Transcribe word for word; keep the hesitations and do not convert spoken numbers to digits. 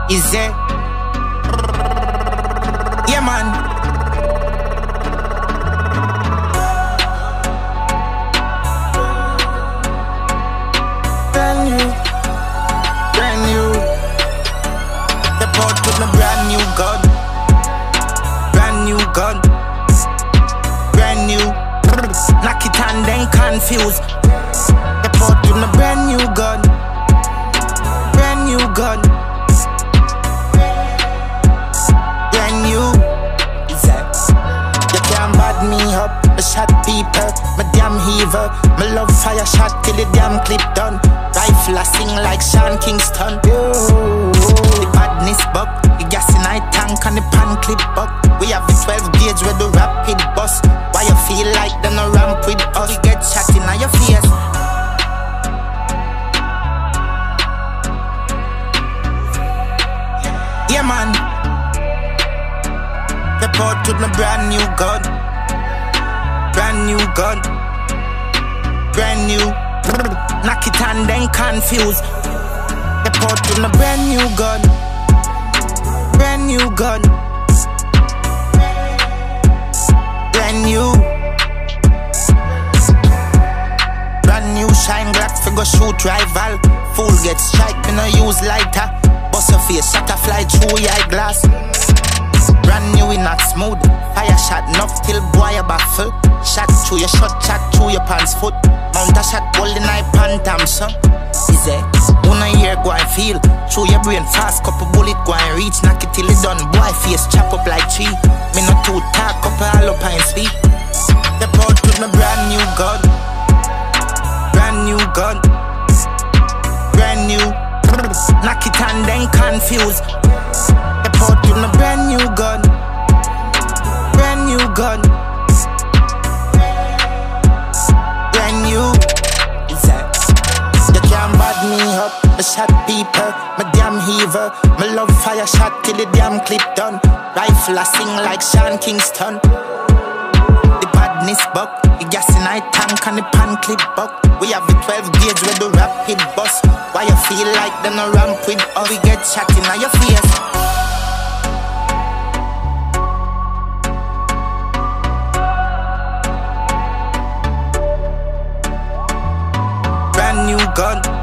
Is it? Yeah, man. Brand new, brand new. Step out with my brand new gun, brand new gun, brand new. Knock it and then confused. Step out with my brand new gun, brand new gun, brand new. You can't bad me up, I shot people, my damn heaver. My love fire shot till the damn clip done. Rifle I sing like Sean Kingston. Ooh, the badness buck, the gas in I tank and the pan clip buck. We have the twelve gauge with the rapid bus. Why you feel like them no ramp with us? You get shot in your face. Yeah, man. Step out with my brand new gun, brand new gun, brand new. Knock it and then confused. Step out with my brand new gun, brand new gun, brand new. Brand new shine glass for go shoot rival. Fool get strike, me no use lighter. Bust your face, shot a fly through your eyeglass. Brand new, we not smooth. Fire shot enough till boy a baffle. Shot through your shot, shot through your pants foot. Mount a shot, holding eye pantam, son. Is it? One a year go and feel. Through your brain fast, couple bullet go and reach. Knock it till it done, boy face chop up like tree. Me no too talk, couple all up and speak. Step out with my brand new gun, brand new gun, brand new. Knock it and then confused. Step out with my brand new gun, brand new gun, brand new. Is that? You can't bad me up, I shot people, my damn heaver. My love fire shot till the damn clip done. Rifle I sing like Sean Kingston. The badness buck, the gas in I tank and the pan clip buck. We have the twelve gauge with the rapid bus. Why you feel like them no ramp with us? We get shot in your face. Brand new gun,